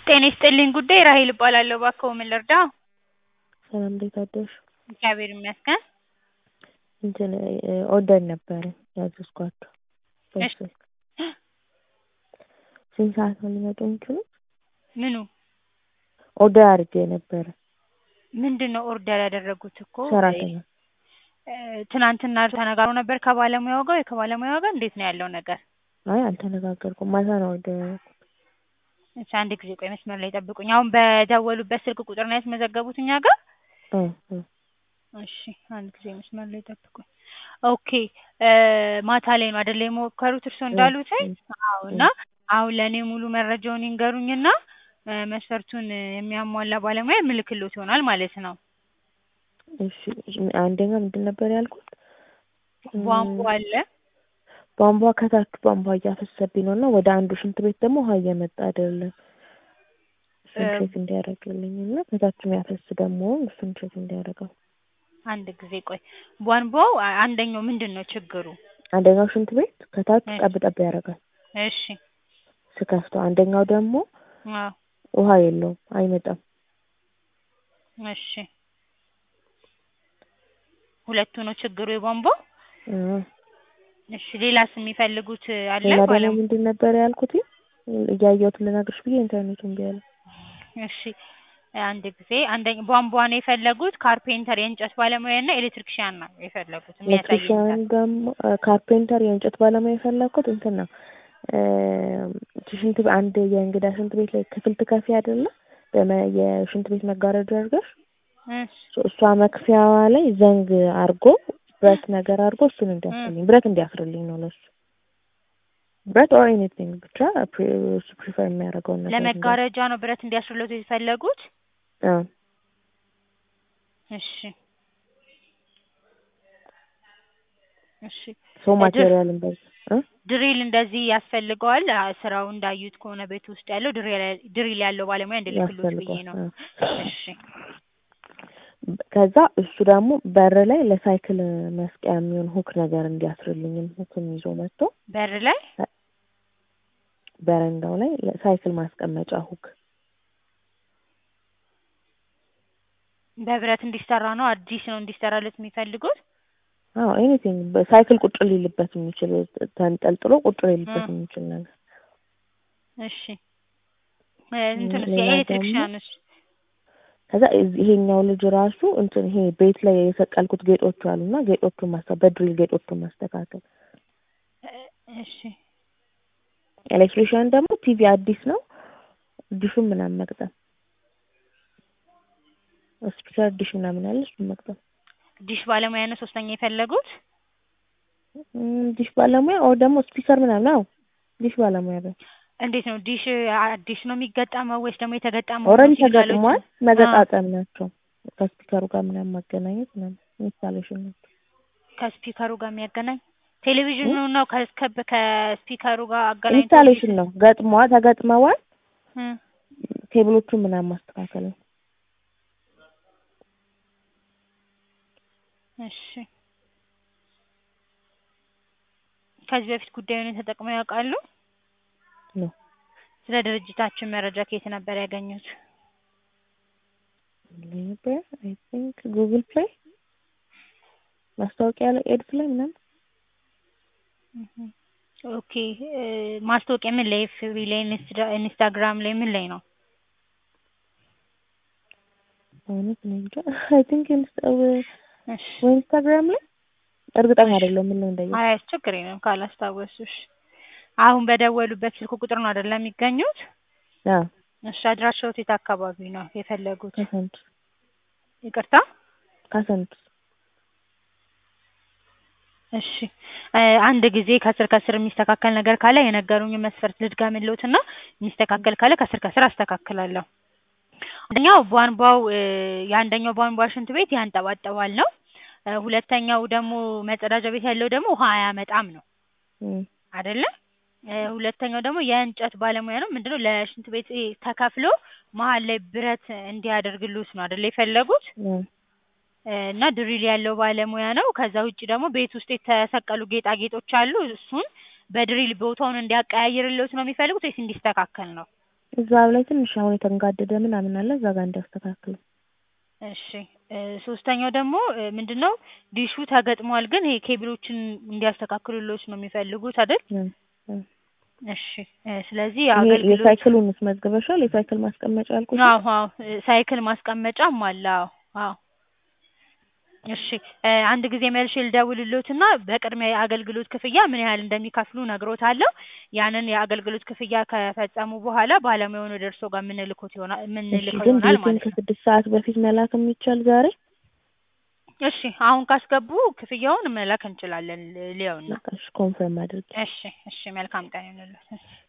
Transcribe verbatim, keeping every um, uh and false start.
ጤና ይስጥልኝ ጉዳይ ራሔል እባላለሁ። እባክዎ ምን ልርዳዎ? ሰላም እንዴት አደርሽ? እግዚአብሔር ይመስገን። እንትን ኦርደር ነበረኝ ያዘዝኳቸው እሺ በስልክ። ስንት ሰዓት ነው ሊመጡ የሚችሉት? ምኑ? ኦርደር አድርጌ ነበረ። ምንድነው ኦርደር ያደረጉት እኮ? ሰራተኛ እ ትናንትና ተነጋግረው ነበር ከባለሙያው ጋር ከባለሙያው ጋር እንዴት ነው ያለው ነገር? አይ አልተነጋገርኩም። ማታ ነው ኦርደር ያደረኩት። እሺ አንድ ጊዜ ቆይ መስመር ላይ ጠብቁኝ። አሁን በደወሉበት ስልክ ቁጥር ነው ያስመዘገቡት እኛ ጋር? እ እ እሺ አንድ ጊዜ መስመር ላይ ጠብቁኝ። ኦኬ እ ማታ ላይ ነው አይደል የሞከሩት እርስዎ እንዳሉት? አዎ እና አሁን ለእኔ ሙሉ መረጃውን ይንገሩኝና እ መስፈርቱን የሚያሟላ ባለሙያ የምልክልዎት ይሆናል ማለት ነው። እሺ አንደኛ ምንድን ነበር ያልኩት? ቧንቧ አለ። ቧንቧ ከታች ቧንቧ እያፈሰሰብኝ ነው እና ወደ አንዱ ሽንት ቤት ደግሞ ውሃ እየመጣ አይደለም። እሱን ቼክ እንዲያደርግልኝ እና ከታች የሚያፈስ ደግሞ እሱን ቼክ እንዲያደርገው። አንድ ጊዜ ቆይ ቧንቧው አንደኛው ምንድን ነው ችግሩ? አንደኛው ሽንት ቤት ከታች ጠብ ጠብ ያደርጋል እሺ ስከፍተው፣ አንደኛው ደግሞ አዎ ውሃ የለውም አይመጣም። እሺ ሁለቱ ነው ችግሩ የቧንቧው? እ እሺ ሌላስ የሚፈልጉት አለ? ሌላ ደግሞ ባለም ምንድን ነበር ያልኩት? እያየሁት ልነግርሽ ብዬ ኢንተርኔቱ እምቢ አለ። እሺ አንድ ጊዜ አንደኛ ቧንቧ ነው የፈለጉት፣ ካርፔንተር የእንጨት ባለሙያ እና ኤሌክትሪክሻን ነው የፈለጉት የሚያሳየኝ። ኤሌክትሪሻን ደግሞ ካርፔንተር የእንጨት ባለሙያ የፈለኩት እንትን ነው እ ሽንት አንድ የእንግዳ ሽንት ቤት ላይ ክፍል ትከፊ አይደለ? በመ የሽንት ቤት መጋረጃ አድርገሽ እሺ እሷ መክፊያዋ ላይ ዘንግ አድርጎ ብረት ነገር አድርጎ እሱን እንዲያስርልኝ ብረት እንዲያስርልኝ ነው ለሱ። ብረት ኦር ኤኒቲንግ ብቻ እሱ ፕሪፈር የሚያደርገውን ነገር ለመጋረጃ ነው ብረት እንዲያስርልዎት የፈለጉት? አዎ እሺ እሺ ሶ ማቴሪያል እንደዚህ እ ድሪል እንደዚህ ያስፈልገዋል? ስራው እንዳዩት ከሆነ ቤት ውስጥ ያለው ድሪል ድሪል ያለው ባለሙያ እንድልክልዎት ብዬ ነው። እሺ ከዛ እሱ ደግሞ በር ላይ ለሳይክል መስቀያ የሚሆን ሁክ ነገር እንዲያስርልኝም ሁክም ይዞ መጥቶ በር ላይ በረንዳው ላይ ሳይክል ማስቀመጫ ሁክ በብረት እንዲሰራ ነው? አዲስ ነው እንዲሰራለት የሚፈልጉት? አዎ ኤኒቲንግ በሳይክል ቁጭ ሊልበት የሚችል ተንጠልጥሎ ቁጭ ሊልበት የሚችል ነገር። እሺ እንትንስ የኤሌክትሪክሻንስ? ከዛ ይሄኛው ልጅ ራሱ እንትን ይሄ ቤት ላይ የሰቀልኩት ጌጦች አሉና ጌጦቹን ማስተካከል በድሪል ጌጦቹን ማስተካከል። እሺ ኤሌክትሪሻን ደግሞ ቲቪ አዲስ ነው ዲሹን ምናምን መግጠም፣ ስፒከር ዲሽ ምናምን አለ እሱን መግጠም። ዲሽ ባለሙያ ነው ሶስተኛ የፈለጉት? ዲሽ ባለሙያ ኦር ደግሞ ስፒከር ምናምን። አዎ ዲሽ ባለሙያ ነው። እንዴት ነው ዲሽ አዲስ ነው የሚገጠመው ወይስ ደግሞ የተገጠመው? ኦሬንጅ ተገጥሟል፣ መገጣጠም ናቸው። ከስፒከሩ ጋር ምናምን ማገናኘት ምናምን ኢንስታሌሽን ነው። ከስፒከሩ ጋር የሚያገናኝ ቴሌቪዥኑ ነው ከስከብ ከስፒከሩ ጋር አገናኝቶ ኢንስታሌሽን ነው። ገጥሟ ተገጥመዋል። እ ኬብሎቹን ምናምን ማስተካከል ነው። እሺ ከዚህ በፊት ጉዳዩን ተጠቅመው ያውቃሉ? ነው ስለ ድርጅታችን መረጃ ከየት ነበር ያገኙት? ነበር አይ ቲንክ ጉግል ፕሌይ ማስታወቂያ ላይ ኤድስ ላይ ምናምን። ኦኬ ማስታወቂያ ምን ላይ? ኤፍቢ ላይ፣ ኢንስታግራም ላይ ምን ላይ ነው? እውነት ነው እንጃ አይ ቲንክ ኢንስታግራም ላይ እርግጠኛ አይደለሁም ምን ላይ እንዳየሁ። አይ አስቸግረኝ ካላስታወሱሽ። አሁን በደወሉበት ስልክ ቁጥር ነው አይደል የሚገኙት? አዎ እሺ አድራሻው የት አካባቢ ነው የፈለጉት? ካሰንት ይቅርታ ካሰንት። እሺ አንድ ጊዜ ከስር ከስር የሚስተካከል ነገር ካለ የነገሩኝ መስፈርት ልድገምልዎትና የሚስተካከል ካለ ከስር ከስር አስተካክላለሁ። አንደኛው ቧንቧው የአንደኛው ቧንቧ ሽንት ቤት ያንጠባጠባል ነው። ሁለተኛው ደግሞ መጸዳጃ ቤት ያለው ደግሞ ውሃ አያመጣም ነው አይደለ? ሁለተኛው ደግሞ የእንጨት ባለሙያ ነው። ምንድነው ለሽንት ቤት ተከፍሎ መሀል ላይ ብረት እንዲያደርግልዎት ነው አይደል የፈለጉት? እና ድሪል ያለው ባለሙያ ነው። ከዛ ውጪ ደግሞ ቤት ውስጥ የተሰቀሉ ጌጣጌጦች አሉ እሱን በድሪል ቦታውን እንዲያቀያይርልዎት ነው የሚፈልጉት ወይስ እንዲስተካከል ነው? እዛው ላይ ትንሽ አሁን የተንጋደደ ምናምን አለ እዛ ጋር እንዲያስተካክሉ። እሺ እ ሶስተኛው ደግሞ እ ምንድነው ዲሹ ተገጥሟል ግን ይሄ ኬብሎችን እንዲያስተካክሉልዎት ነው የሚፈልጉት አይደል? እ እ እሺ እ ስለዚህ ይሄ አገልግሎት የሳይክሉንስ መዝግበሻል? የሳይክል ማስቀመጫ ያልኩሽ? አዎ አዎ እ ሳይክል ማስቀመጫም አለ። አዎ አዎ እሺ እ አንድ ጊዜ መልሼ ልደውልልዎትና በቅድሚያ የአገልግሎት ክፍያ ምን ያህል እንደሚከፍሉ እነግርዎታለሁ። ያንን የአገልግሎት ክፍያ ከፈጸሙ በኋላ ባለሙያውን ወደ እርስዎ ጋር የምንልኮት ይሆናል እሺ የምንልከው ግን ይሆናል ቤቴን ማለት ነው። ከስድስት ሰዓት በፊት መላክ የሚቻል ዛሬ? እሺ አሁን ካስገቡ ክፍያውን መላክ እንችላለን ል ልየውና። በቃ እሺ ኮንፈርም አድርጊ። እሺ እሺ መልካም ቀን ይሁንልዎት።